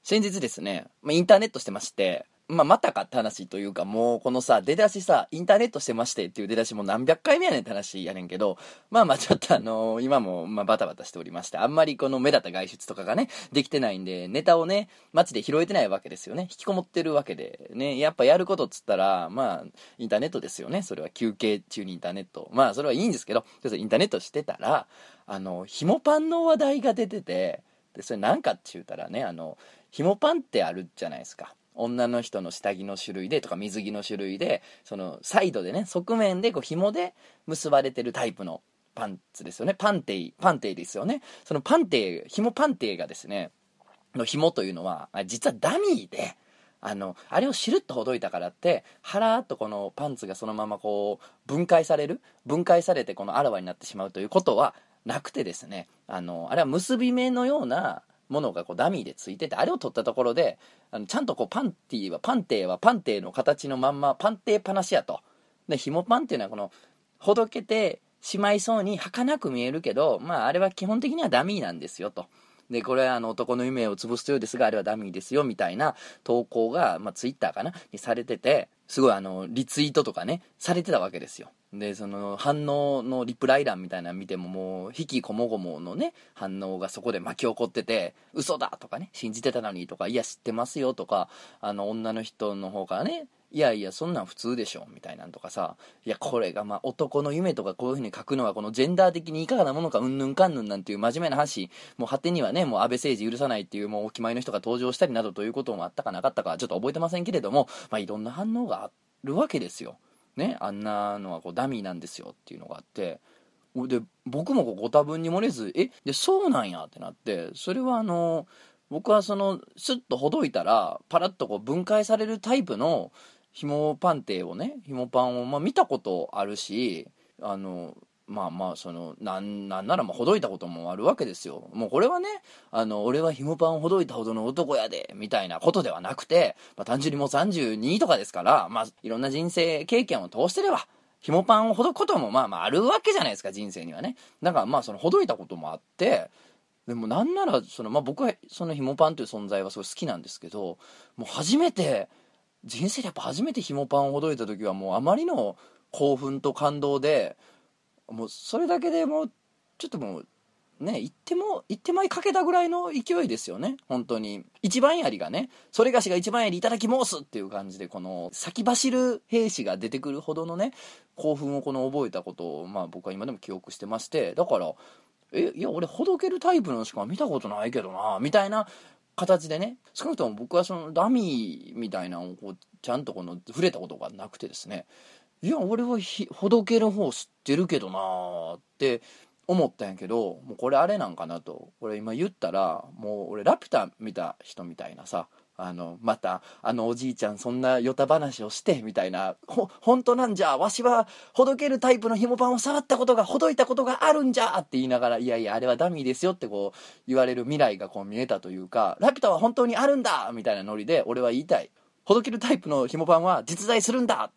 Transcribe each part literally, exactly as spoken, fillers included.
先日ですね、まあ、インターネットしてまして、まあ、またかって話というか、もうこのさ、出だしさ、インターネットしてましてっていう出だしも何百回目やねんって話やねんけど、まあまあちょっとあのー今もまあバタバタしておりまして、あんまりこの目立った外出とかがね、できてないんで、ネタをね、街で拾えてないわけですよね。引きこもってるわけで、ね、やっぱやることっつったら、まあ、インターネットですよね。それは休憩中にインターネット。まあそれはいいんですけど、インターネットしてたら、あの、ひもパンの話題が出てて、で、それなんかって言うたらね、あの、ひもパンってあるじゃないですか。女の人の下着の種類でとか水着の種類で、そのサイドでね、側面でこう紐で結ばれてるタイプのパンツですよね。パンテイ、パンテイですよね。そのパンテイ、紐パンテイがですね、の紐というのは、実はダミーで、あの、あれをシュルッとほどいたからって、はらーっとこのパンツがそのままこう、分解される分解されてこのあらわになってしまうということはなくてですね、あの、あれは結び目のような、ものがこうダミーでついてて、あれを取ったところで、あのちゃんとこうパンティーはパンテーはパンテーの形のまんまパンテーパナシやと。で、紐パンっていうのはこのほどけてしまいそうに儚く見えるけど、まああれは基本的にはダミーなんですよと。で、これはあの男の夢を潰すようですが、あれはダミーですよみたいな投稿が、まあ、ツイッターかなにされてて、すごいあのリツイートとかねされてたわけですよ。で、その反応のリプライ欄みたいなの見ても、もう引きこもごものね反応がそこで巻き起こってて、嘘だとかね、信じてたのにとか、いや知ってますよとか、あの女の人の方からね、いやいやそんなん普通でしょみたいなんとかさ、いやこれがまあ男の夢とかこういう風に書くのはこのジェンダー的にいかがなものかうんぬんかんぬんなんていう真面目な話、もう果てにはね、もう安倍政治許さないっていうもうお決まりの人が登場したりなどということもあったかなかったかちょっと覚えてませんけれども、まあいろんな反応があるわけですよね。あんなのはこうダミーなんですよっていうのがあって、で僕もこうご多分に漏れず、えでそうなんやってなって、それはあの僕はそのスッとほどいたらパラッとこう分解されるタイプの紐パンテをね、紐パンをまあ見たことあるし、あのまあまあそのなんなんならまあほどいたこともあるわけですよ。もうこれはね、あの俺は紐パンをほどいたほどの男やでみたいなことではなくて、まあ、単純にもうさんじゅうにとかですから、まあいろんな人生経験を通してれば紐パンをほどくこともまあまああるわけじゃないですか、人生にはね。だからまあそのほどいたこともあって、でもなんならその、まあ、僕はその紐パンという存在はすごい好きなんですけど、もう初めて人生でやっぱ初めて紐パンをほどいた時はもうあまりの興奮と感動で、もうそれだけでもうちょっともうね、言っても言ってまいかけたぐらいの勢いですよね。本当に一番槍がね、それがしが一番槍いただき申すっていう感じで、この先走る兵士が出てくるほどのね興奮をこの覚えたことを、まあ僕は今でも記憶してまして、だからえいや俺ほどけるタイプのしか見たことないけどなみたいな形でね、少なくとも僕はそのダミーみたいなのをこうちゃんとこの触れたことがなくてですね、いや俺はひほどける方知ってるけどなーって思ったんやけど、もうこれあれなんかなと、これ今言ったらもう俺ラピュタ見た人みたいなさ、あのまたあのおじいちゃんそんなヨタ話をしてみたいな、ほ本当なんじゃわしはほどけるタイプの紐パンを触ったことがほどいたことがあるんじゃって言いながら、いやいやあれはダミーですよってこう言われる未来がこう見えたというか、ラピュタは本当にあるんだみたいなノリで俺は言いたい。ほどけるタイプの紐パンは実在するんだ。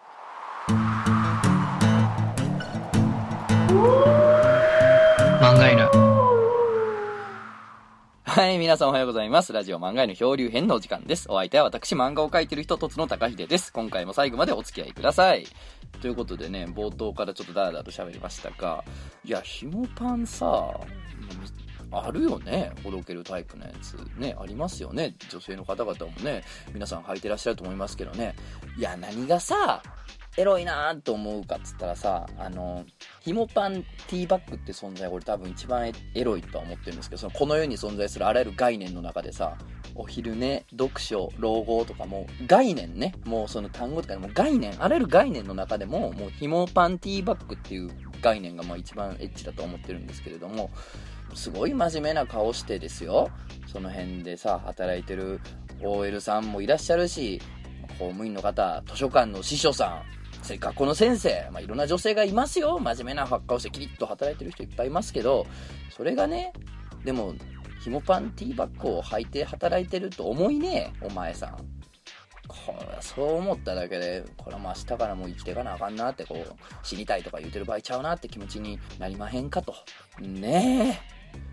漫画犬。 はい、皆さんおはようございます。ラジオ漫画犬漂流編のお時間です。お相手は私、漫画を描いてる人、とつの高秀です。今回も最後までお付き合いください。ということでね、冒頭からちょっとダラダラと喋りましたが、いや、紐パンさ、あるよね。ほどけるタイプのやつね、ありますよね。女性の方々もね、皆さん履いてらっしゃると思いますけどね。いや、何がさ、エロいなーと思うかっつったらさ、あの紐パンティーバッグって存在、俺多分一番エロいとは思ってるんですけど、そのこの世に存在するあらゆる概念の中でさ、お昼寝、読書、老後とかも概念ね、もうその単語とかも概念、あらゆる概念の中でももう紐パンティーバッグっていう概念がまあ一番エッチだと思ってるんですけれども、すごい真面目な顔してですよ、その辺でさ働いてる オーエル さんもいらっしゃるし、公務員の方、図書館の司書さん、学校の先生、まあ、いろんな女性がいますよ。真面目な顔してキリッと働いてる人いっぱいいますけど、それがね、でも紐パンティーバッグを履いて働いてると思いねえ、お前さん。これそう思っただけで、これはもう明日からもう生きていかなあかんなって、こう死にたいとか言うてる場合ちゃうなって気持ちになりまへんかとね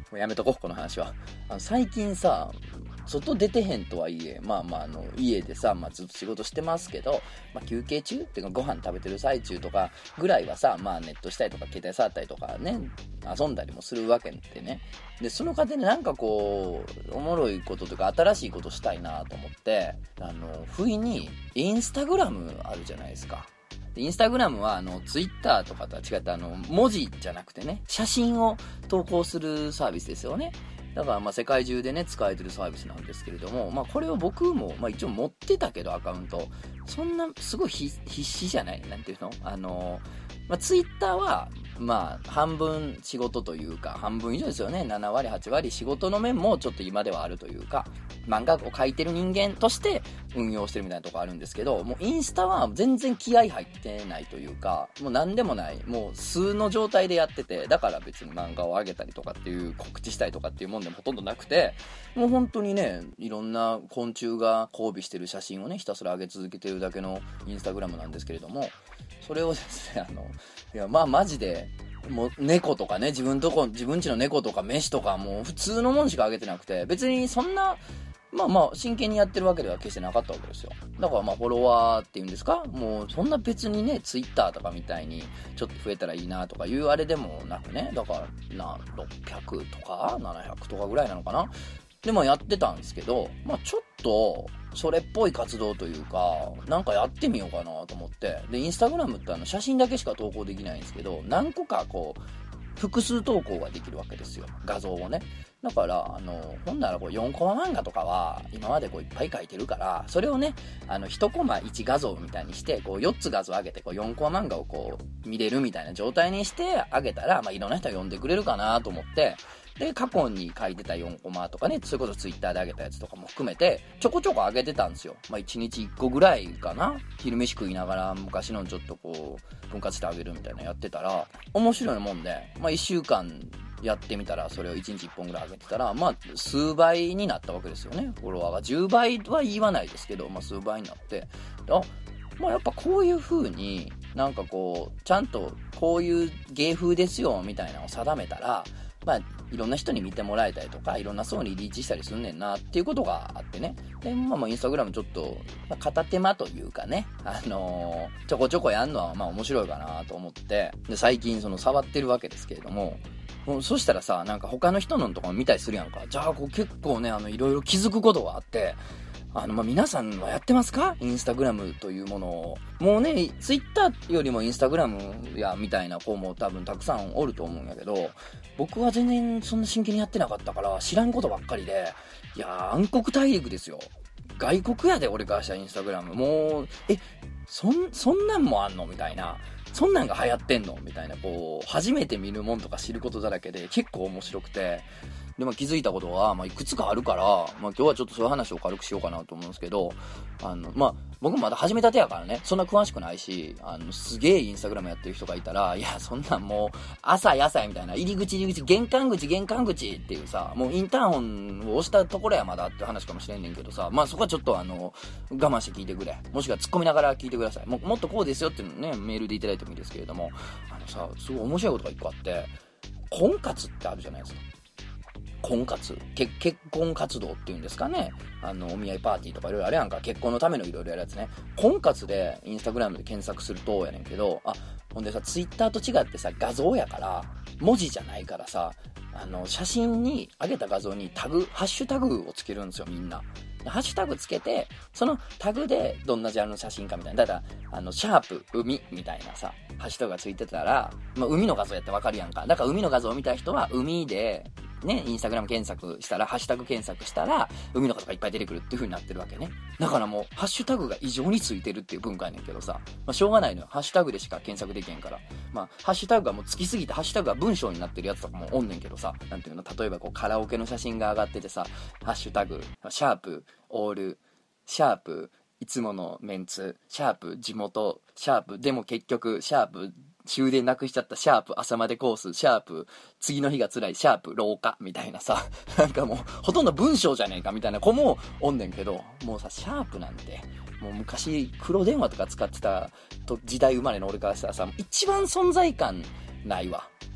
もうやめとこう、この話は。あの最近さ、外出てへんとはいえ、まあまあ、あの、家でさ、まあずっと仕事してますけど、まあ休憩中っていうかご飯食べてる最中とかぐらいはさ、まあネットしたりとか携帯触ったりとかね、遊んだりもするわけでね。で、その過程でなんかこう、おもろいこととか新しいことしたいなと思って、あの、不意にインスタグラムあるじゃないですか。インスタグラムはあのツイッターとかとは違ってあの文字じゃなくてね、写真を投稿するサービスですよね。だからまあ世界中でね使えてるサービスなんですけれども、まあこれを僕もまあ一応持ってたけどアカウントそんなすごい必死じゃない、なんていうの、あのまあツイッターはまあ半分仕事というか半分以上ですよね。ななわりはちわり仕事の面もちょっと今ではあるというか、漫画を描いてる人間として運用してるみたいなとこあるんですけど、もうインスタは全然気合入ってないというか、もう何でもない、もう素の状態でやってて、だから別に漫画を上げたりとかっていう告知したりとかっていうもんでもほとんどなくて、もう本当にね、いろんな昆虫が交尾してる写真をねひたすら上げ続けてるだけのインスタグラムなんですけれども、それをですね、あのいやまあマジでもう猫とかね、自分とこ自分家の猫とか飯とかもう普通のもんしかあげてなくて、別にそんなまあまあ真剣にやってるわけでは決してなかったわけですよ。だからまあフォロワーっていうんですか、もうそんな別にねツイッターとかみたいにちょっと増えたらいいなとかいうあれでもなくね、だからなろっぴゃくとかななひゃくとかぐらいなのかな。でもやってたんですけど、まあちょっとそれっぽい活動というかなんかやってみようかなと思って、でインスタグラムってあの写真だけしか投稿できないんですけど、何個かこう複数投稿ができるわけですよ、画像をね。だからあのほんならこうよんコマ漫画とかは今までこういっぱい描いてるから、それをねあのいちコマいち画像みたいにしてこうよっつ画像上げてこうよんコマ漫画をこう見れるみたいな状態にしてあげたら、まあ、いろんな人が読んでくれるかなと思って、で過去に書いてたよんコマとかね、それこそツイッターで上げたやつとかも含めてちょこちょこ上げてたんですよ。まあいちにちいっこぐらいかな、昼飯食いながら昔のちょっとこう分割してあげるみたいなやってたら面白いもんで、まあいっしゅうかんやってみたらそれをいちにちいっぽんぐらい上げてたら、まあ数倍になったわけですよね。フォロワーがじゅうばいは言わないですけど、まあ数倍になって、あ、まあやっぱこういう風になんかこうちゃんとこういう芸風ですよみたいなのを定めたら、まあいろんな人に見てもらえたりとかいろんな層にリーチしたりすんねんなっていうことがあってね。でまあまあインスタグラムちょっと、まあ、片手間というかね、あのー、ちょこちょこやんのはまあ面白いかなと思って、で最近その触ってるわけですけれども、もうそしたらさ、なんか他の人のとかも見たりするやんか。じゃあこう結構ね、あのいろいろ気づくことがあって、あのまあ皆さんはやってますか？インスタグラムというものを。もうねツイッターよりもインスタグラムやみたいな子も多分たくさんおると思うんやけど、僕は全然そんな真剣にやってなかったから知らんことばっかりで、いやー暗黒大陸ですよ。外国やで俺からしたらインスタグラム。もうえそんそんなんもあんのみたいな。そんなんが流行ってんのみたいな、こう初めて見るもんとか知ることだらけで結構面白くて、でも気づいたことは、まあ、いくつかあるから、まあ、今日はちょっとそういう話を軽くしようかなと思うんですけど、あのまあ僕まだ始めたてやからね、そんな詳しくないし、あのすげえインスタグラムやってる人がいたら、いやそんなんもう朝や朝やみたいな、入り口入り口玄関口玄関口っていうさ、もうインターホンを押したところやまだって話かもしれんねんけどさ、まあそこはちょっとあの我慢して聞いてくれ、もしくは突っ込みながら聞いてください。 も, もっとこうですよっていうのねメールでいただいてもいいですけれども、あのさすごい面白いことが一個あって、婚活ってあるじゃないですか。婚活、結結婚活動っていうんですかね、あのお見合いパーティーとかいろいろあるやんか、結婚のためのいろいろやるやつね。婚活でインスタグラムで検索するとやねんけど、あほんでさツイッターと違ってさ画像やから文字じゃないからさ、あの写真に上げた画像にタグハッシュタグをつけるんですよみんな。ハッシュタグつけてそのタグでどんなジャンルの写真かみたいな、だからあのシャープ海みたいなさハッシュタグがついてたら、まあ、海の画像やってわかるやんか。だから海の画像を見た人は海でね、インスタグラム検索したら、ハッシュタグ検索したら、海の画とかいっぱい出てくるっていう風になってるわけね。だからもう、ハッシュタグが異常についてるっていう文化やねんけどさ、まあ、しょうがないのよ。ハッシュタグでしか検索できへんから。まあ、ハッシュタグがもうつきすぎて、ハッシュタグが文章になってるやつとかもおんねんけどさ、なんていうの、例えばこう、カラオケの写真が上がっててさ、ハッシュタグ、シャープ、オール、シャープ、いつものメンツ、シャープ、地元、シャープ、でも結局、シャープ、終電なくしちゃった、シャープ朝までコース、シャープ次の日が辛い、シャープ廊下みたいなさ、なんかもうほとんど文章じゃねえかみたいな子もおんねんけど、もうさシャープなんてもう昔黒電話とか使ってたと時代生まれの俺からしたらさ、一番存在感ないわ。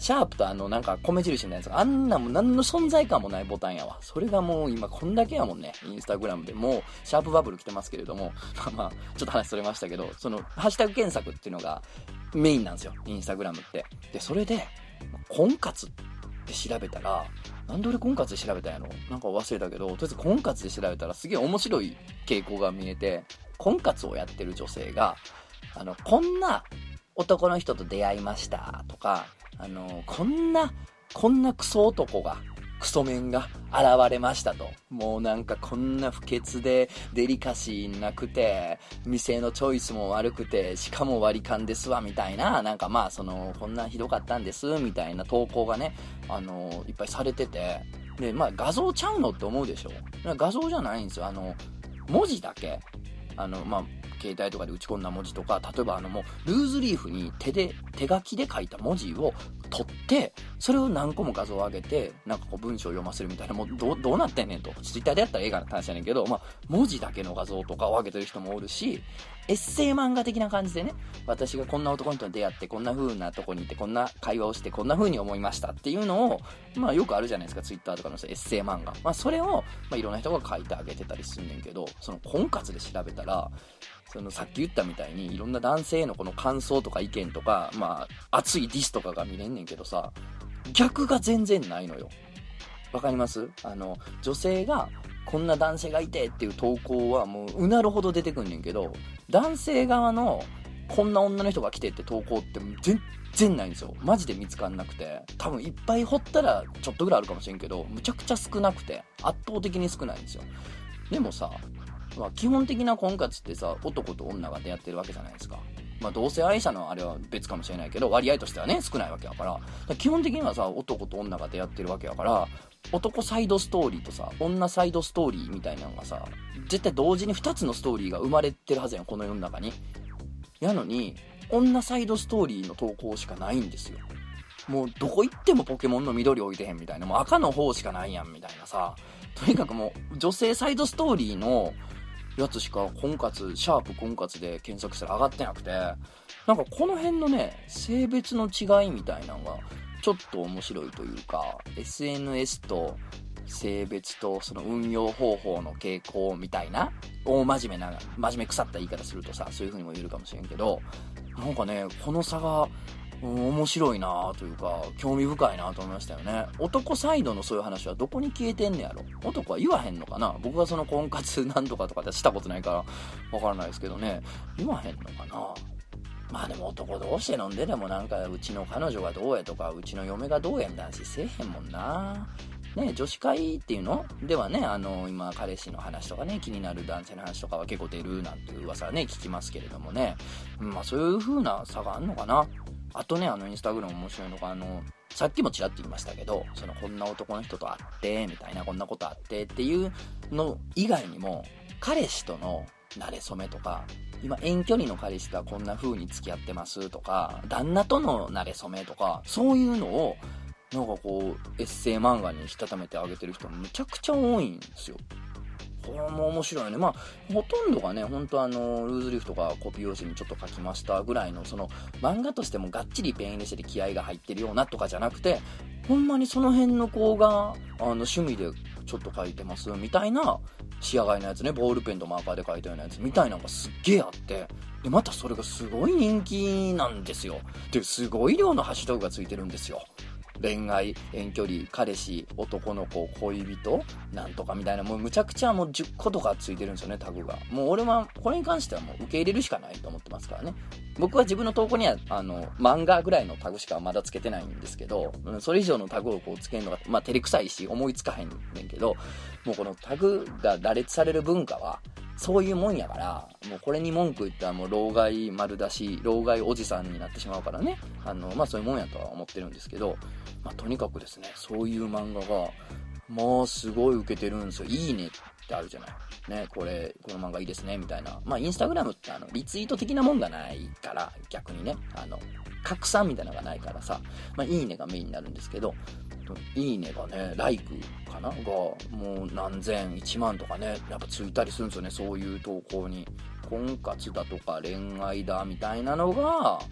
シャープとあのなんか米印みたいなやつがあんなもう何の存在感もないボタンやわ。それがもう今こんだけやもんね。インスタグラムでもうシャープバブル来てますけれども、まあまあちょっと話それましたけど、そのハッシュタグ検索っていうのがメインなんですよ、インスタグラムって。でそれで婚活って調べたら、なんで俺婚活で調べたんやろ、なんか忘れたけど、とりあえず婚活で調べたらすげえ面白い傾向が見えて、婚活をやってる女性があのこんな男の人と出会いましたとか、あのこんなこんなクソ男がクソメンが現れましたと、もうなんかこんな不潔でデリカシーなくて店のチョイスも悪くてしかも割り勘ですわみたいな、なんかまあそのこんなひどかったんですみたいな投稿がね、あのいっぱいされてて、でまあ画像ちゃうのって思うでしょ。画像じゃないんですよ。あの文字だけ、あのまあ携帯とかで打ち込んだ文字とか、例えばあのもうルーズリーフに手で手書きで書いた文字を取ってそれを何個も画像を上げてなんかこう文章を読ませるみたいな、もうどうどうなってんねんと。ツイッターでやったら映画の話やねんけど、まあ文字だけの画像とかを上げてる人もおるし、エッセイ漫画的な感じでね、私がこんな男の人に出会ってこんな風なとこに行ってこんな会話をしてこんな風に思いましたっていうのを、まあよくあるじゃないですか、ツイッターとかのエッセイ漫画、まあそれをまあいろんな人が書いてあげてたりすんねんけど、その婚活で調べたら、そのさっき言ったみたいにいろんな男性のこの感想とか意見とか、まあ熱いディスとかが見れんねんけどさ、逆が全然ないのよ。わかります？あの女性がこんな男性がいてっていう投稿はもううなるほど出てくんねんけど、男性側のこんな女の人が来てって投稿って全然ないんですよ。マジで見つかんなくて、多分いっぱい掘ったらちょっとぐらいあるかもしれんけど、むちゃくちゃ少なくて圧倒的に少ないんですよ。でもさ、まあ、基本的な婚活ってさ、男と女が出会ってるわけじゃないですか。まあ同性愛者のあれは別かもしれないけど、割合としてはね少ないわけやから、だから基本的にはさ、男と女が出会ってるわけやから、男サイドストーリーとさ女サイドストーリーみたいなのがさ、絶対同時にふたつのストーリーが生まれてるはずやん、この世の中に。やのに女サイドストーリーの投稿しかないんですよ。もうどこ行ってもポケモンの緑置いてへんみたいな、もう赤の方しかないやんみたいなさ、とにかくもう女性サイドストーリーのやつしか婚活、シャープ婚活で検索したら上がってなくて、なんかこの辺のね性別の違いみたいなのがちょっと面白いというか、 エスエヌエス と性別とその運用方法の傾向みたいな、大真面目な真面目腐った言い方するとさ、そういう風にも言えるかもしれんけど、なんかねこの差が面白いなというか興味深いなと思いましたよね。男サイドのそういう話はどこに消えてんねやろ。男は言わへんのかな。僕はその婚活なんとかとかでしたことないからわからないですけどね、言わへんのかな。まあでも男同士で飲んででもなんかうちの彼女がどうやとかうちの嫁がどうやみたいな話せえへんもんな。ね、女子会っていうのではね、あの今彼氏の話とかね、気になる男性の話とかは結構出るなんていう噂はね聞きますけれどもね、まあそういう風な差があんのかな。あとね、あのインスタグラム面白いのが、あのさっきもちらっと言いましたけど、そのこんな男の人と会ってみたいな、こんなことあってっていうの以外にも、彼氏との馴れ初めとか、今遠距離の彼氏とはこんな風に付き合ってますとか、旦那との馴れ初めとか、そういうのをなんかこうエッセイ漫画にしたためてあげてる人むちゃくちゃ多いんですよ。これも面白いね。まあほとんどがね、本当あのルーズリーフとかコピー用紙にちょっと書きましたぐらいの、その漫画としてもがっちりペン入れしてて気合が入ってるようなとかじゃなくて、ほんまにその辺の子があの趣味でちょっと書いてますみたいな仕上がりのやつね、ボールペンとマーカーで書いたようなやつみたいなのがすっげえあって、でまたそれがすごい人気なんですよ。ですごい量のハッシュタグがついてるんですよ。恋愛、遠距離、彼氏、男の子、恋人なんとかみたいな、もうむちゃくちゃもうじゅっことかついてるんですよね、タグが。もう俺はこれに関してはもう受け入れるしかないと思ってますからね。僕は自分の投稿にはあの漫画ぐらいのタグしかまだつけてないんですけど、それ以上のタグをこうつけるのがまあ照れくさいし思いつかへんねんけど、もうこのタグが羅列される文化はそういうもんやから、もうこれに文句言ったらもう老害丸出し、老害おじさんになってしまうからね、あのまあそういうもんやとは思ってるんですけど、まあとにかくですね、そういう漫画がまあすごい受けてるんですよ。いいねってあるじゃないね、これこの漫画いいですねみたいな。まあインスタグラムってあのリツイート的なもんがないから、逆にね、あの拡散みたいなのがないからさ、まあいいねがメインになるんですけど、いいねがね、ライクかながもう何千、いちまんとかね、やっぱついたりするんですよね、そういう投稿に。婚活だとか恋愛だみたいなのが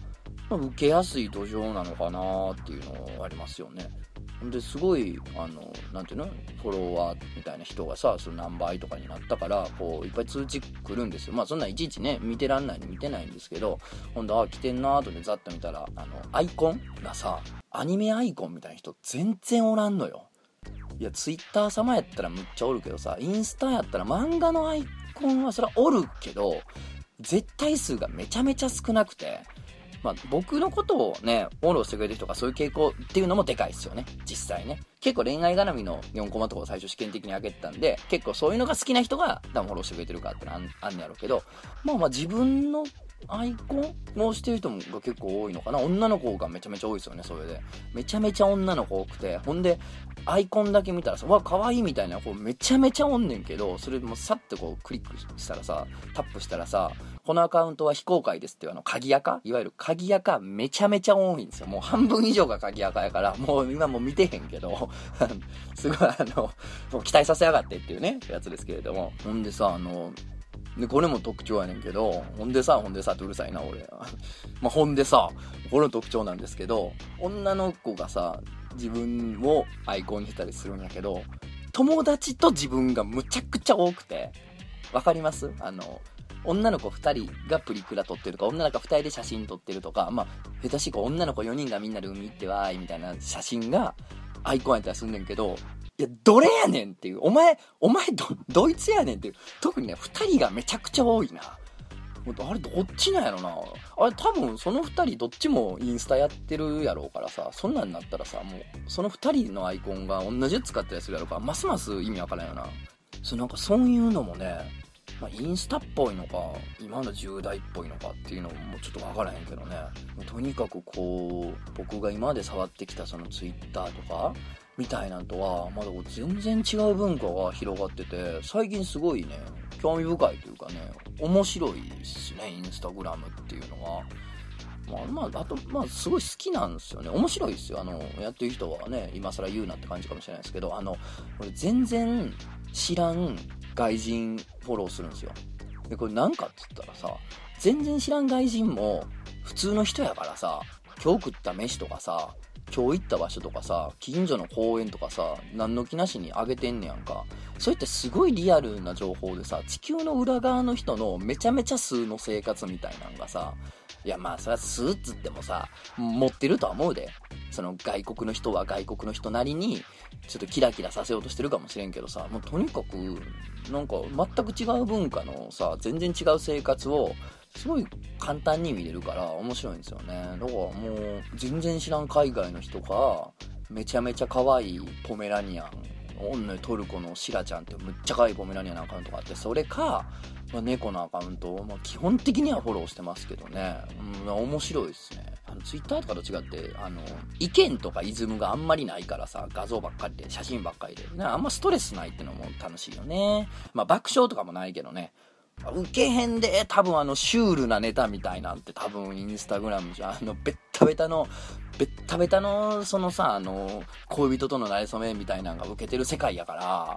まあ、受けやすい土壌なのかなっていうのはありますよね。ですごいあのなんていうのフォロワーみたいな人がさ、その何倍とかになったからこういっぱい通知来るんですよ。まあそんないちいちね見てらんないに見てないんですけど、ほんとあ来てんなーとでざっと見たら、あのアイコンがさ、アニメアイコンみたいな人全然おらんのよ。いやツイッター様やったらむっちゃおるけどさ、インスタやったら漫画のアイコンはそれはおるけど絶対数がめちゃめちゃ少なくて、まあ、僕のことをねフォローしてくれる人がそういう傾向っていうのもでかいですよね。実際ね結構恋愛絡みのよんコマとかを最初試験的に上げてたんで、結構そういうのが好きな人が多分フォローしてくれてるかってのあん、あんねやろうけど、まあまあ自分のアイコンをしてる人が結構多いのかな。女の子がめちゃめちゃ多いですよね。それでめちゃめちゃ女の子多くて、ほんでアイコンだけ見たらさ、わ可愛いみたいな子めちゃめちゃおんねんけど、それもさってこうクリックしたらさ、タップしたらさ、このアカウントは非公開ですっていうあの鍵垢、いわゆる鍵垢めちゃめちゃ多いんですよ。もう半分以上が鍵垢やから、もう今もう見てへんけどすごいあのもう期待させやがってっていうねやつですけれども、ほんでさ、あのでこれも特徴やねんけど、ほんでさほんでさってうるさいな俺まあ、ほんでさこれの特徴なんですけど、女の子がさ自分をアイコンにしたりするんやけど、友達と自分がむちゃくちゃ多くて、わかります？あの女の子ふたりがプリクラ撮ってるとか、女の子ふたりで写真撮ってるとか、まあ下手しい子女の子よにんがみんなで海行ってわーいみたいな写真がアイコンやったりすんねんけど、いやどれやねんっていう、お前お前 ど, どいつやねんっていう、特にねふたりがめちゃくちゃ多いな。あれどっちなんやろな。あれ多分そのふたりどっちもインスタやってるやろうからさ、そんなんになったらさ、もうそのふたりのアイコンが同じやつ使ったりするやろうから、ますます意味わからんよな。そうなんかそういうのもね、まあ、インスタっぽいのか今のじゅう代っぽいのかっていうのもちょっとわからへんけどね。とにかくこう僕が今まで触ってきたそのツイッターとかみたいなんとはまだ全然違う文化が広がってて、最近すごいね興味深いというかね、面白いですね、インスタグラムっていうのは。まあ、まあ、あと、まあ、すごい好きなんですよね。面白いですよ。あの、やってる人はね、今更言うなって感じかもしれないですけど、あの、俺全然知らん外人フォローするんですよ。で、これなんかって言ったらさ、全然知らん外人も普通の人やからさ、今日食った飯とかさ、今日行った場所とかさ、近所の公園とかさ、何の気なしにあげてんねやんか。それってすごいリアルな情報でさ、地球の裏側の人のめちゃめちゃ数の生活みたいなんがさ、いやまあそれは数っつってもさ、持ってるとは思うで。その外国の人は外国の人なりにちょっとキラキラさせようとしてるかもしれんけどさ、もうとにかくなんか全く違う文化のさ、全然違う生活をすごい簡単に見れるから面白いんですよね。だからもう全然知らん海外の人がめちゃめちゃ可愛いポメラニアン、女トルコのシラちゃんってむっちゃ可愛いポメラニアンのアカウントがあって、それか、まあ、猫のアカウントを、まあ、基本的にはフォローしてますけどね、うん、面白いですね。あのツイッターとかと違ってあの意見とかイズムがあんまりないからさ、画像ばっかりで写真ばっかりでな、あんまストレスないってのも楽しいよね。まあ爆笑とかもないけどね、ウケへんで、多分あのシュールなネタみたいなんて多分インスタグラムじゃあのベッタベタのベッタベタのそのさ、あの恋人との馴れ初めみたいなのがウケてる世界やから、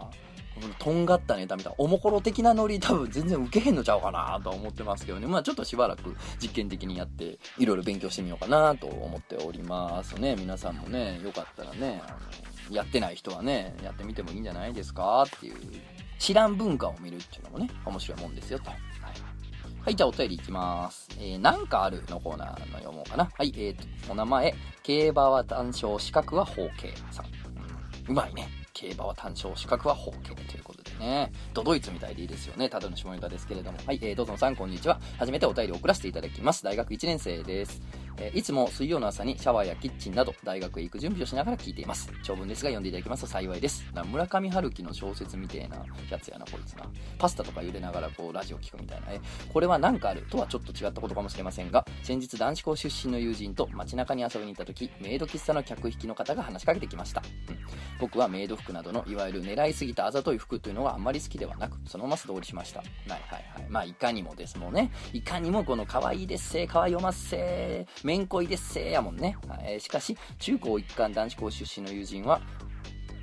とんがったネタみたいなおもころ的なノリ多分全然ウケへんのちゃうかなと思ってますけどね。まあちょっとしばらく実験的にやっていろいろ勉強してみようかなと思っておりますね。皆さんもねよかったらね、あのやってない人はねやってみてもいいんじゃないですかっていう、知らん文化を見るっていうのもね面白いもんですよと。はい、はい、じゃあお便りいきます。えー、なんかあるのコーナーの読もうかな。はい、えーとお名前、競馬は単勝資格は包茎さん、うん、うまいね。競馬は単勝資格は包茎ということでね、ドドイツみたいでいいですよね。ただの下ネタですけれども。はい、えー、どうぞさんこんにちは。初めてお便りを送らせていただきます。大学いちねん生です。えー、いつも水曜の朝にシャワーやキッチンなど大学へ行く準備をしながら聞いています。長文ですが読んでいただきますと幸いです。な村上春樹の小説みたいなやつやなこいつな。パスタとか茹でながらこうラジオ聞くみたいな。えこれはなんかあるとはちょっと違ったことかもしれませんが、先日男子校出身の友人と街中に遊びに行った時、メイド喫茶の客引きの方が話しかけてきました。うん、僕はメイド服などのいわゆる狙いすぎたあざとい服というのはあんまり好きではなく、そのまま素通りしました。はいはいはい。まあいかにもですもんね。いかにもこの可愛いですせー、可愛いおまっせー、めんこいですせーやもんね。はい、しかし中高一貫男子校出身の友人は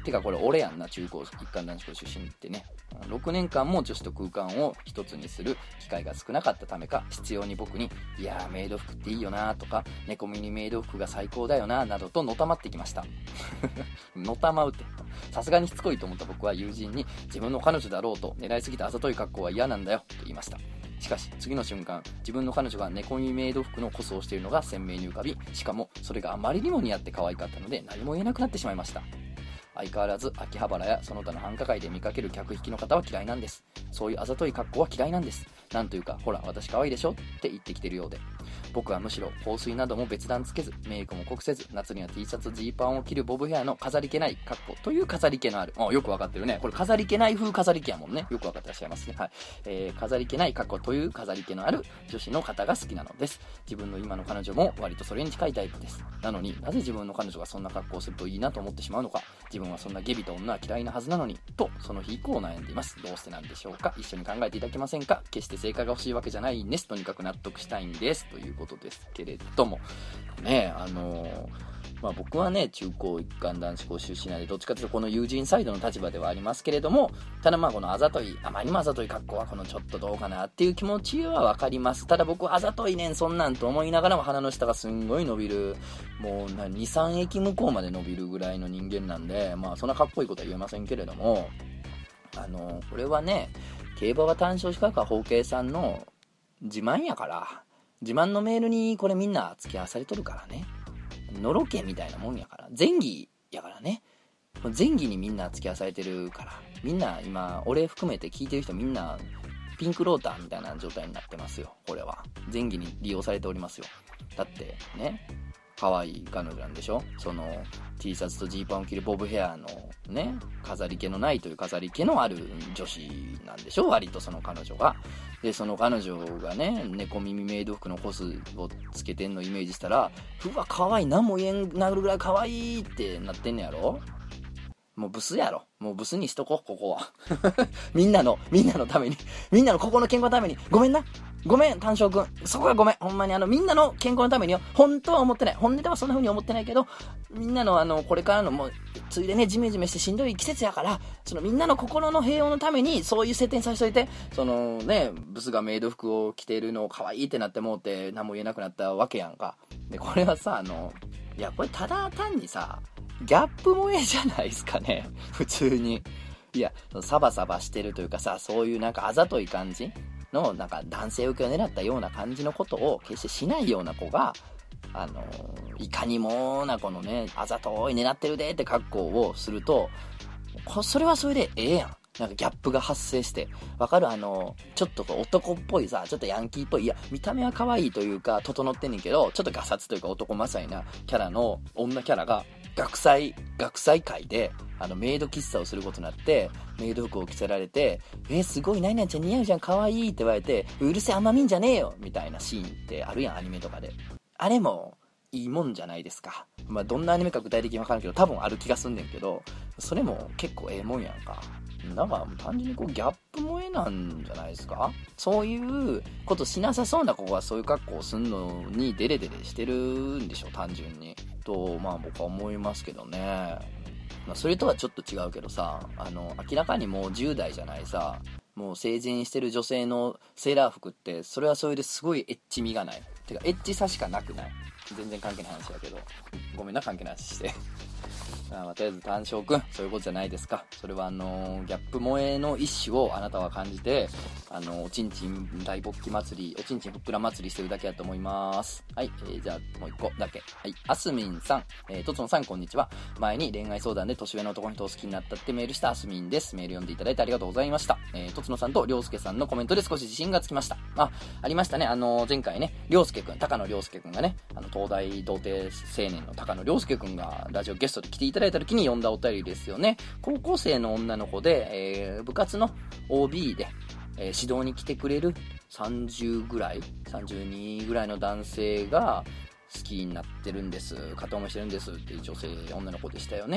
てかこれ俺やんな、中高一貫男子校出身ってね。ろくねんかんも女子と空間を一つにする機会が少なかったためか、必要に僕にいやーメイド服っていいよなとか、猫耳メイド服が最高だよななどとのたまってきましたのたまうって、さすがにしつこいと思った僕は友人に、自分の彼女だろうと狙いすぎたあざとい格好は嫌なんだよと言いました。しかし次の瞬間、自分の彼女が猫耳メイド服のコスをしているのが鮮明に浮かび、しかもそれがあまりにも似合って可愛かったので何も言えなくなってしまいました。相変わらず秋葉原やその他の繁華街で見かける客引きの方は嫌いなんです。そういうあざとい格好は嫌いなんです。なんというか、ほら私可愛いでしょって言ってきてるようで、僕はむしろ香水なども別段つけず、メイクも濃くせず、夏には T シャツジーパンを着るボブヘアの飾り気ない格好という飾り気のある、あ、よくわかってるね、これ飾り気ない風飾り気やもんね、よくわかってらっしゃいますね。はい、えー、飾り気ない格好という飾り気のある女子の方が好きなのです。自分の今の彼女も割とそれに近いタイプです。なのになぜ自分の彼女がそんな格好をするといいなと思ってしまうのか、自分はそんな下ビと女は嫌いなはずなのにと、その日以降悩んでいます。どうしてなんでしょうか。一緒に考えていただけませんか。決して正解が欲しいわけじゃないんです。とにかく納得したいんですということですけれどもね。あのー、まあ僕はね中高一貫男子校出身なので、どっちかというとこの友人サイドの立場ではありますけれども、ただまあこのあざとい、あまりにもあざとい格好はこのちょっとどうかなっていう気持ちはわかります。ただ僕はあざといねんそんなんと思いながらも、鼻の下がすんごい伸びる、もうに、さん駅向こうまで伸びるぐらいの人間なんで、まあそんなかっこいいことは言えませんけれども、あのー、これはね、競馬は単勝資格は法計さんの自慢やから、自慢のメールにこれみんな付き合わされとるからね、のろけみたいなもんやから、前儀やからね、前儀にみんな付き合わされてるから、みんな今俺含めて聞いてる人みんなピンクローターみたいな状態になってますよ。これは前儀に利用されておりますよ。だってね、可愛い彼女なんでしょ。その T シャツとジーパンを着るボブヘアのね、飾り気のないという飾り気のある女子なんでしょ、割とその彼女が。でその彼女がね、猫耳メイド服のコスをつけてんのイメージしたら、うわ可愛い、何も言えんなるぐらい可愛いってなってんのやろ。もうブスやろ。もうブスにしとこう、ここはみんなのみんなのために、みんなのここの健康のために、ごめんな、ごめん単勝くん、そこはごめん、ほんまにあのみんなの健康のためによ、本当は思ってない、本音ではそんな風に思ってないけど、みんなのあのこれからのもうついでね、ジメジメしてしんどい季節やから、そのみんなの心の平穏のためにそういう設定にさせといて。そのね、ブスがメイド服を着ているのを可愛いってなってもうて何も言えなくなったわけやんか。でこれはさ、あのいやこれただ単にさギャップ萌えじゃないですかね普通に。いやサバサバしてるというかさ、そういうなんかあざとい感じのなんか男性受けを狙ったような感じのことを決してしないような子が、あのいかにもなこのね、あざとい狙ってるでって格好をすると、それはそれでええやん。なんかギャップが発生して、わかる、あのちょっとこう男っぽいさ、ちょっとヤンキーっぽい、いや見た目は可愛いというか整ってんねんけど、ちょっとガサツというか男勝りなキャラの女キャラが学祭学祭会であのメイド喫茶をすることになって、メイド服を着せられて、えー、すごい何々ちゃん似合うじゃん可愛いって言われて、うるせえあんま見んじゃねえよみたいなシーンってあるやん、アニメとかで。あれもいいもんじゃないですか。まあどんなアニメか具体的に分からんけど、多分ある気がすんねんけど、それも結構ええもんやんか。だから単純にこうギャップ萌えなんじゃないですか。そういうことしなさそうな子がそういう格好をすんのにデレデレしてるんでしょ、単純にと、まあ僕は思いますけどね。まあ、それとはちょっと違うけどさ、あの明らかにもうじゅう代じゃないさ、もう成人してる女性のセーラー服って、それはそれですごいエッチ味がない。てかエッチさしかなくない。全然関係ない話だけど、ごめんな、関係ない話してあ、まあ、とりあえず単勝くん、そういうことじゃないですか。それはあのー、ギャップ萌えの一種をあなたは感じて、あのー、おちんちん大勃起祭り、おちんちんふっくら祭りしてるだけだと思います。はい、えー、じゃあもう一個だけ。はい、あすみんさん、えー、とつのさんこんにちは。前に恋愛相談で年上の男の人を好きになったってメールしたあすみんです。メール読んでいただいてありがとうございました。えー、とつのさんとりょうすけさんのコメントで少し自信がつきました。あ、ありましたね。あのー、前回ね、りょうすけくん、高野りょうすけくんがね、あの東大童貞青年の高野りょうすけくんがラジオゲストで来ていただいた時に読んだお便りですよね。高校生の女の子で、えー、部活の オービー で、えー、指導に来てくれるさんじゅうぐらいさんじゅうにぐらいの男性が好きになってるんです、片思いしてるんですっていう女性、女の子でしたよね。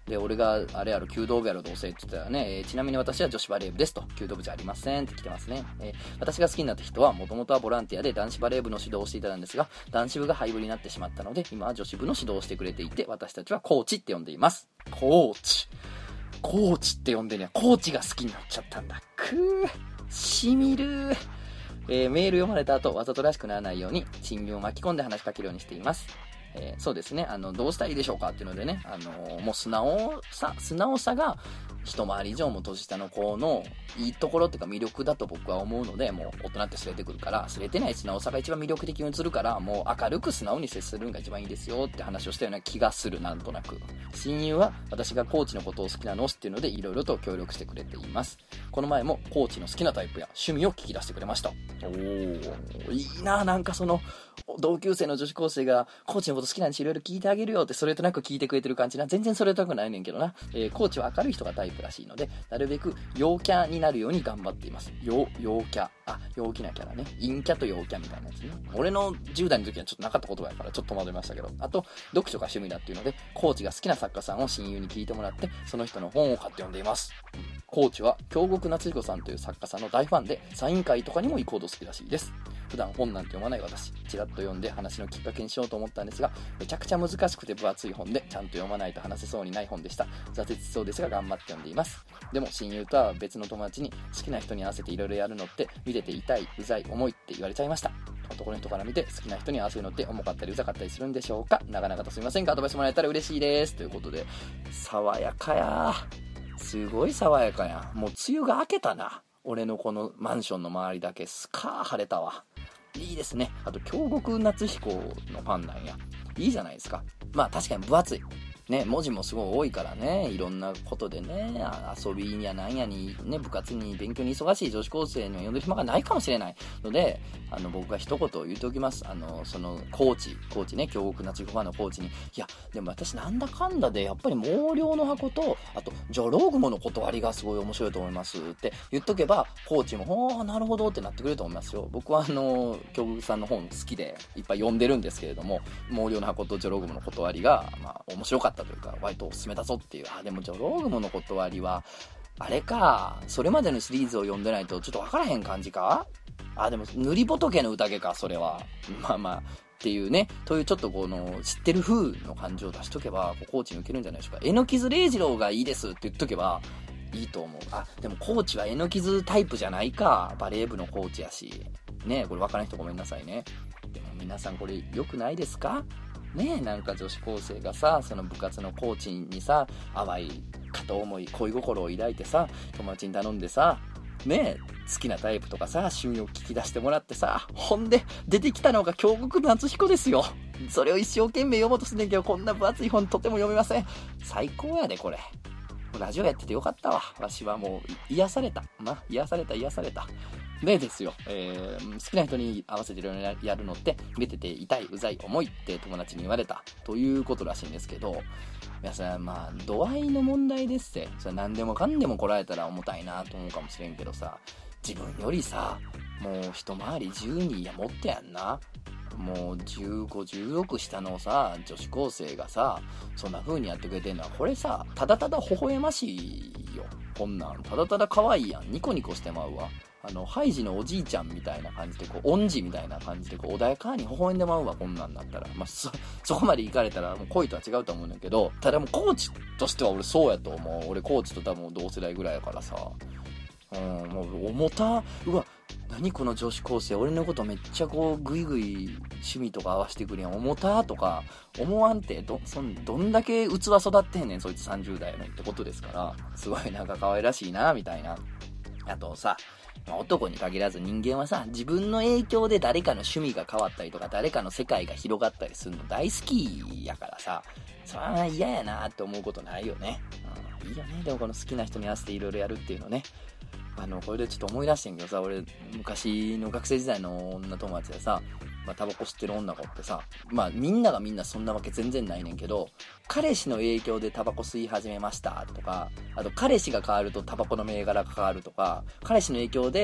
で、俺があれやろ、弓道部やろどうせって言ったらね、えー、ちなみに私は女子バレー部ですと、弓道部じゃありませんって来てますね。えー、私が好きになった人は、もともとはボランティアで男子バレー部の指導をしていたんですが、男子部が廃部になってしまったので、今は女子部の指導をしてくれていて、私たちはコーチって呼んでいます。コーチ。コーチって呼んでね、コーチが好きになっちゃったんだ。くー、しみるー。えー、メール読まれた後、わざとらしくならないように、親友を巻き込んで話しかけるようにしています。えー、そうですね、あの、どうしたらいいでしょうかっていうのでね、あのー、もう素直さ、素直さが、一回り以上も年下の子のいいところっていうか魅力だと僕は思うので、もう大人ってすれてくるから、すれてない素直さが一番魅力的に映るから、もう明るく素直に接するのが一番いいですよって話をしたような気がする、なんとなく。親友は私がコーチのことを好きなのを知っているので、いろいろと協力してくれています。この前もコーチの好きなタイプや趣味を聞き出してくれました。おー、いいな。なんかその同級生の女子高生がコーチのこと好きなんでいろいろ聞いてあげるよって、それとなく聞いてくれてる感じな。全然それとなくないねんけどな。えー、コーチは明るい人がタイプらしいので、なるべく陽キャになるように頑張っています。陽陽キャ、あ、陽気なキャラね。陰キャと陽キャみたいなやつね。俺のじゅう代の時はちょっとなかった言葉やからちょっと戸惑いましたけど、あと読書が趣味だっていうので、コーチが好きな作家さんを親友に聞いてもらって、その人の本を買って読んでいます。コーチは京極夏彦さんという作家さんの大ファンで、サイン会とかにも行くほど好きらしいです。普段本なんて読まない私、ちらっと読んで話のきっかけにしようと思ったんですが、めちゃくちゃ難しくて分厚い本で、ちゃんと読まないと話せそうにない本でした。挫折しそうですが頑張って読んでいます。でも親友とは別の友達に、好きな人に合わせていろいろやるのって見てて痛い、うざい、重いって言われちゃいました。男の人から見て好きな人に合わせるのって重かったりうざかったりするんでしょうか。なかなかとすみませんがアドバイスもらえたら嬉しいです、ということで。爽やかやー、すごい爽やかやん。もう梅雨が明けたな。俺のこのマンションの周りだけスカー晴れたわ。いいですね。あと京極夏彦のファンなんや。いいじゃないですか。まあ確かに分厚いね、文字もすごい多いからね、いろんなことでね、遊びにやなんやにね、部活に勉強に忙しい女子高生には呼んでる暇がないかもしれないので、あの僕が一言言っておきます。あのそのコーチコーチね、京極夏彦ファンのコーチに、いやでも私なんだかんだでやっぱり毛量の箱と、あとジョローグモの断りがすごい面白いと思いますって言っとけば、コーチもおーなるほどってなってくれると思いますよ。僕はあの京極さんの本好きでいっぱい読んでるんですけれども、毛量の箱とジョローグモの断りがまあ面白かったというか、割とおすすめだぞっていう。あ、でもジョローグモの断りはあれか、それまでのシリーズを読んでないとちょっと分からへん感じか。あ、でも塗り仏の宴か、それはまあまあっていうね、というちょっとこの知ってる風の感じを出しとけばコーチに受けるんじゃないでしょうか。榎木津礼二郎がいいですって言っとけばいいと思う。あ、でもコーチは榎木津タイプじゃないか、バレー部のコーチやしね。これ分からない人ごめんなさいね。でも皆さんこれ良くないですかね。え、なんか女子高生がさ、その部活のコーチにさ、淡い片思い、恋心を抱いてさ、友達に頼んでさ、ねえ、好きなタイプとかさ、趣味を聞き出してもらってさ、ほんで出てきたのが京極夏彦ですよ。それを一生懸命読もうとすんねんけど、こんな分厚い本とても読めません。最高やでこれ。ラジオやっててよかったわ。わしはもう癒された。まあ、癒された癒された。でですよ、えー、好きな人に合わせていろいろやるのって見てて痛い、うざい、重いって友達に言われたということらしいんですけど、皆さんまあ度合いの問題ですって。それ何でもかんでも来られたら重たいなと思うかもしれんけどさ、自分よりさ、もう一回りじゅうにやもっとやんな。もうじゅうご、じゅうろく下のさ女子高生がさ、そんな風にやってくれてんのは、これさただただ微笑ましいよ。こんなんただただ可愛いやん。ニコニコしてまうわ。あのハイジのおじいちゃんみたいな感じで、こう恩師みたいな感じでこう穏やかに微笑んでまうわ、こんなんだったら。まあ、そそこまで行かれたらもう恋とは違うと思うんだけど、ただもうコーチとしては俺そうやと思う。俺コーチと多分同世代ぐらいやからさ、うん、もう重た。うわ、何この女子高生、俺のことめっちゃこうグイグイ趣味とか合わせてくるやん、重たとか思わんて、どそんどんだけ器育ってへんねんそいつさんじゅう代のってことですから、すごいなんか可愛らしいなみたいな。あとさ、男に限らず人間はさ、自分の影響で誰かの趣味が変わったりとか、誰かの世界が広がったりするの大好きやからさ、それは嫌やなって思うことないよね。うん、いいよね。でもこの好きな人に合わせていろいろやるっていうのね。あのこれでちょっと思い出してんけどさ、俺昔の学生時代の女友達でさ、まあタバコ吸ってる女の子ってさ、まあみんながみんなそんなわけ全然ないねんけど、彼氏の影響でタバコ吸い始めましたとか、あと彼氏が変わるとタバコの銘柄が変わるとか、彼氏の影響で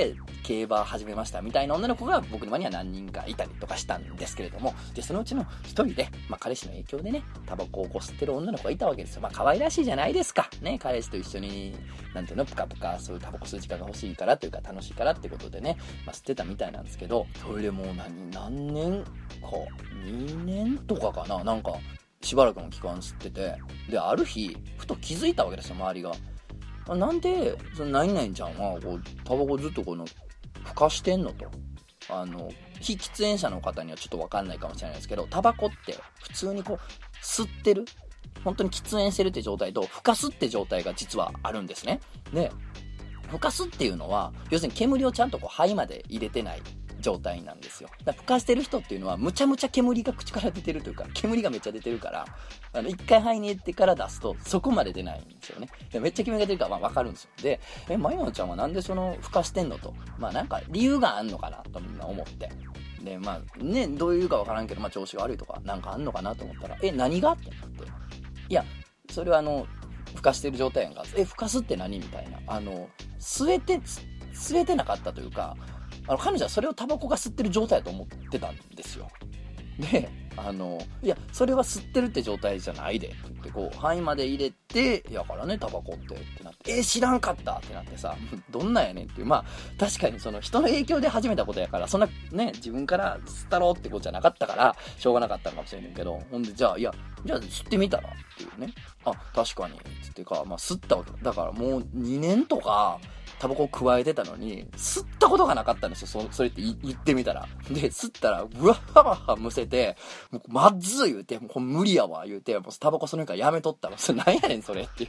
競馬始めましたみたいな女の子が僕の周りには何人かいたりとかしたんですけれども、でそのうちの一人で、まあ、彼氏の影響でねタバコをこう吸ってる女の子がいたわけですよ。まあ可愛らしいじゃないですかね、彼氏と一緒になんていうのプカプカそういうタバコ吸う時間が欲しいからというか楽しいからってことでね、まあ、吸ってたみたいなんですけど、それでもう何何年かにねんとかかな、なんかしばらくの期間吸ってて、である日ふと気づいたわけですよ、周りが。なんでその何々ちゃんはこうタバコずっとこのふかしてんのと。あの非喫煙者の方にはちょっと分かんないかもしれないですけど、タバコって普通にこう吸ってる本当に喫煙してるって状態とふかすって状態が実はあるんですね。でふかすっていうのは要するに煙をちゃんとこう肺まで入れてない状態なんですよ。だからふかしてる人っていうのはむちゃむちゃ煙が口から出てるというか、煙がめっちゃ出てるから、あの一回肺に入れてから出すとそこまで出ないんですよね。でめっちゃ煙が出るからまあ分かるんですよ。でえまゆのちゃんはなんでそのふかしてんのと、まあなんか理由があんのかなとみんな思って、でまあねどういうか分からんけど、まあ調子が悪いとかなんかあんのかなと思ったら、え何がってなって、いやそれはあのふかしてる状態やんか。えふかすって何みたいな、あの吸えて吸えてなかったというか、あの彼女はそれをタバコが吸ってる状態だと思ってたんですよ。であのいやそれは吸ってるって状態じゃないでって言って、こう肺まで入れてやからねタバコってってなって、えー、知らんかったってなってさ、どんなんやねんっていう。まあ確かにその人の影響で始めたことやから、そんなね自分から吸ったろうってことじゃなかったからしょうがなかったのかもしれないけど、ほんでじゃあいやじゃあ吸ってみたらっていうね、あ確かにつってか、まあ吸ったわけだから、もうにねんとかタバコを加えてたのに吸ったことがなかったんですよ。 そ, それって言ってみたら、で吸ったらうわはわはむせて、もうまっずい言うて、もう無理やわ言うて、もうタバコその日からやめとったの。それなんやねんそれっていう、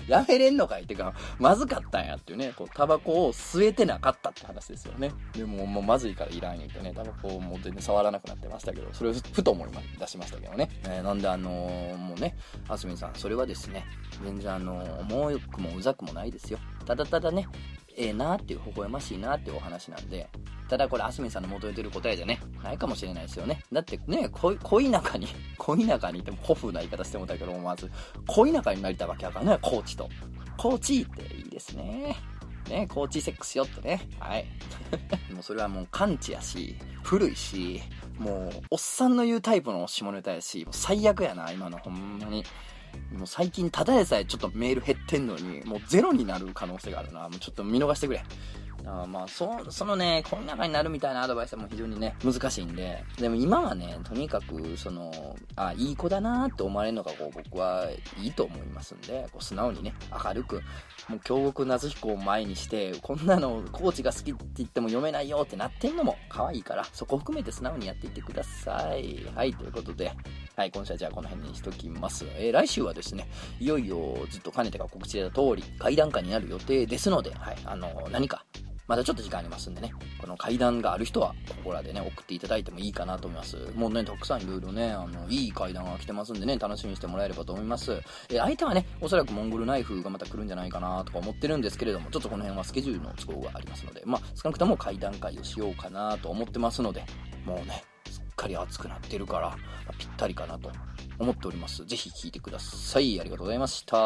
やめれんのかいっていうか、まずかったんやっていうね、こうタバコを吸えてなかったって話ですよね。でももうまずいからいらん言うてね、タバコをもう全然触らなくなってましたけど、それをふと思い出しましたけどね、えー、なんであのー、もうねあすみんさん、それはですね全然あのー、重くもうざくもないですよ。ただただねええー、なーっていう微笑ましいなーっていうお話なんで、ただこれあすみんさんの求めてる答えじゃねないかもしれないですよね。だってね恋恋仲に恋仲にいても古風な言い方してもらったけど、思わず恋仲になりたわけやからね、コーチとコーチっていいですね。ねコーチセックスよってね、はいもうそれはもう完治やし古いし、もうおっさんの言うタイプの下ネタやし、もう最悪やな今の、ほんまに。もう最近ただでさえちょっとメール減ってんのにもうゼロになる可能性があるな。もうちょっと見逃してくれ。あまあそそのねこの中になるみたいなアドバイスはもう非常にね難しいんで、でも今はねとにかくそのあいい子だなって思われるのがこう僕はいいと思いますんで、こう素直にね明るく、もう京極夏彦を前にしてこんなのコーチが好きって言っても読めないよってなってんのも可愛いから、そこを含めて素直にやっていってください。はいということで、はい今週はじゃあこの辺にしときます。えー、来週はですねいよいよずっとかねてが告知した通り怪談会になる予定ですので、はいあのー、何かまだちょっと時間ありますんでね、この階段がある人はここらでね送っていただいてもいいかなと思います。もうねたくさんいろいろねあのいい階段が来てますんでね、楽しみにしてもらえればと思います。え相手はねおそらくモンゴルナイフがまた来るんじゃないかなとか思ってるんですけれども、ちょっとこの辺はスケジュールの都合がありますので、まあ少なくとも階段会をしようかなと思ってますので、もうねすっかり暑くなってるから、まあ、ぴったりかなと思っております。ぜひ聞いてください。ありがとうございました。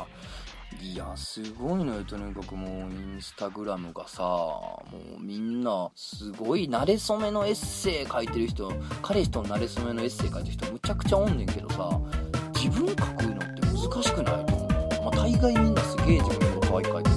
いやすごいのよ。とにかくもうインスタグラムがさ、もうみんなすごい慣れ初めのエッセイ書いてる人、彼氏と慣れ初めのエッセイ書いてる人むちゃくちゃおんねんけどさ、自分書くのって難しくないの？まあ、大概みんなすげえ自分のこと可愛く書いて